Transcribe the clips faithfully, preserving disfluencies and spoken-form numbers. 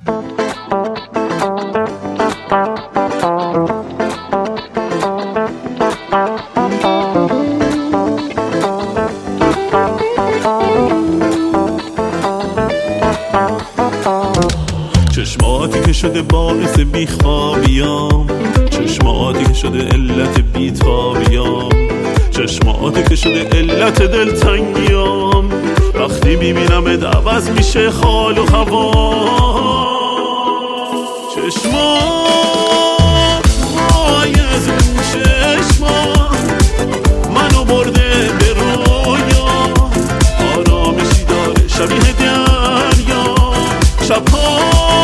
چشماتی که شده باعث بیخوابیام، چشماتی که شده علت بیتابیام، چشماتی که شده علت دلتنگیام. وقتی میبینمت عوض میشه حال و هوا. چشمات وای از اون چشمات منو برده به رویا، آرامشی داره شبیه دریا. شبها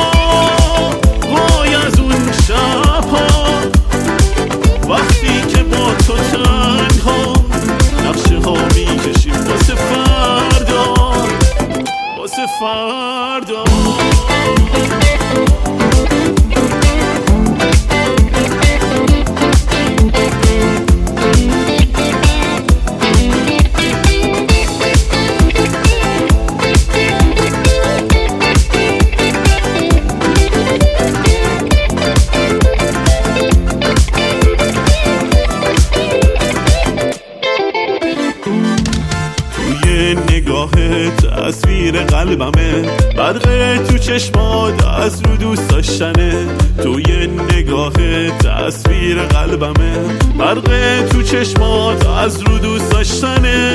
وای از اون شبها وقتی که با تو تنها نقشه ها میکشیم واسه فردا، واسه فردا. نگاهت تصویر قلبمه، برقه تو چشمات از رو دوست داشتنه. توی نگاهت تصویر قلبمه، برقه تو چشمات از رو دوست داشتنه.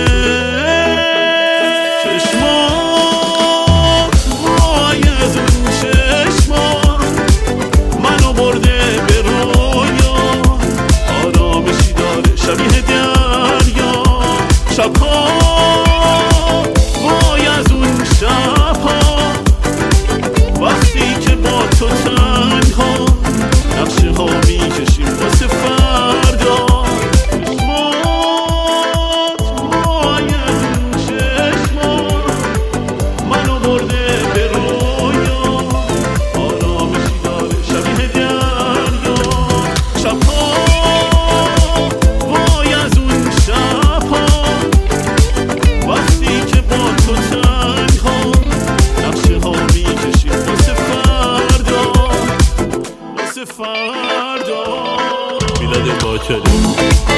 چشمات وای از اون چشمات منو برده به رویا، آرامشی داره شبیه دریا. شبها وای از اون شبها وقتی که با تو تنها نقشه ها میکشیم واسه فردا. چشمات وای از اون چشمات منو برده به رویا، آرامشی داره شبیه دریا. شبها وای از اون شبها وقتی که با تو تنها نقشه ها میکشیم واسه فردا، واسه فردا. میلاد باکره.